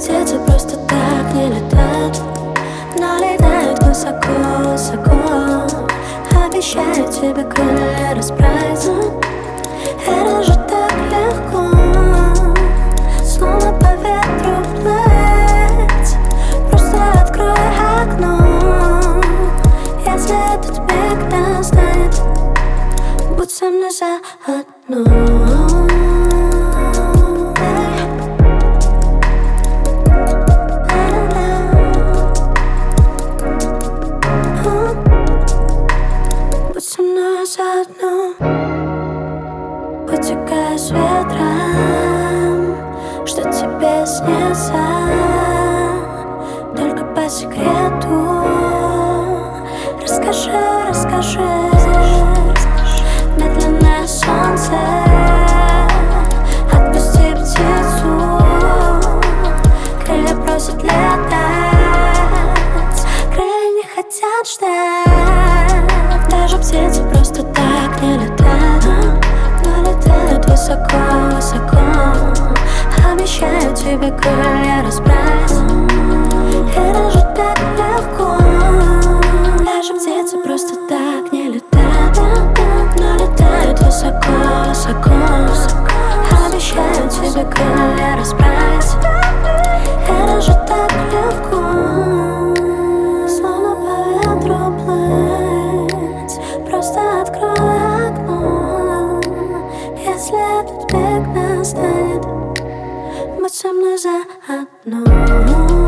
птицы просто так не летают, но летают высоко-высоко. Обещаю тебе крылья расправить. Это же так легко, словно по ветру плыть. Просто открой окно, если этот миг настанет, будь со мной заодно. Будь со мной заодно. Потекаю с ветром, что тебе снится, только по секрету. Расскажи, расскажи. Медленное солнце, отпусти птицу, крылья просят летать, крылья не хотят ждать. Даже птицы просто так не летают, но летают высоко-высоко. Обещаю тебе крылья расправить. Это же так легко. Даже птицы просто так не летают, но летают высоко-высоко. Обещаю тебе крылья расправить. Это же так легко, словно по ветру плыть. Просто открой окно, если этот миг настанет, будь со мной заодно.